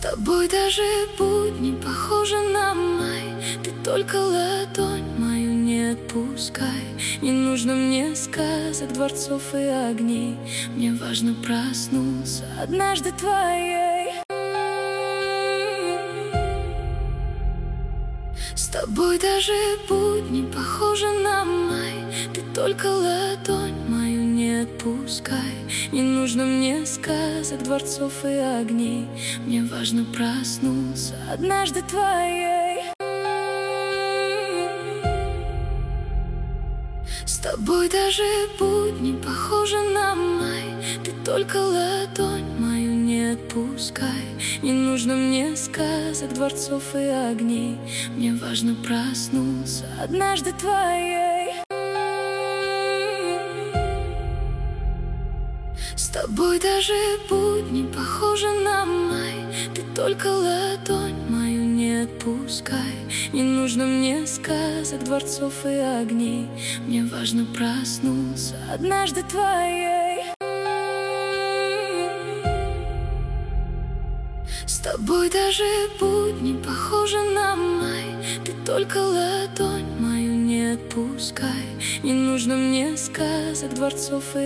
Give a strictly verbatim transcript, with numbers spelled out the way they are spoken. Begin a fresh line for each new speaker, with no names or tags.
тобой даже будни похожи на май. Ты только ладонь мою не отпускай. Не нужно мне сказок, дворцов и огней. Мне важно проснуться однажды твоей. С тобой даже будни похожи на май. Ты только ладонь мою не отпускай. Не нужно мне сказок, дворцов и огней. Мне важно проснуться однажды твоей. С тобой даже будни похожи на май. Ты только ладонь мою не отпускай. Не нужно мне сказок, дворцов и огней. Мне важно проснуться однажды твоей. С тобой даже будни похожи на май. Ты только ладонь мою не отпускай. Не нужно мне сказок, дворцов и огней. Мне важно проснуться однажды твоей. С тобой даже будни похожи на май. Ты только ладонь мою не отпускай. Не нужно мне сказок, дворцов и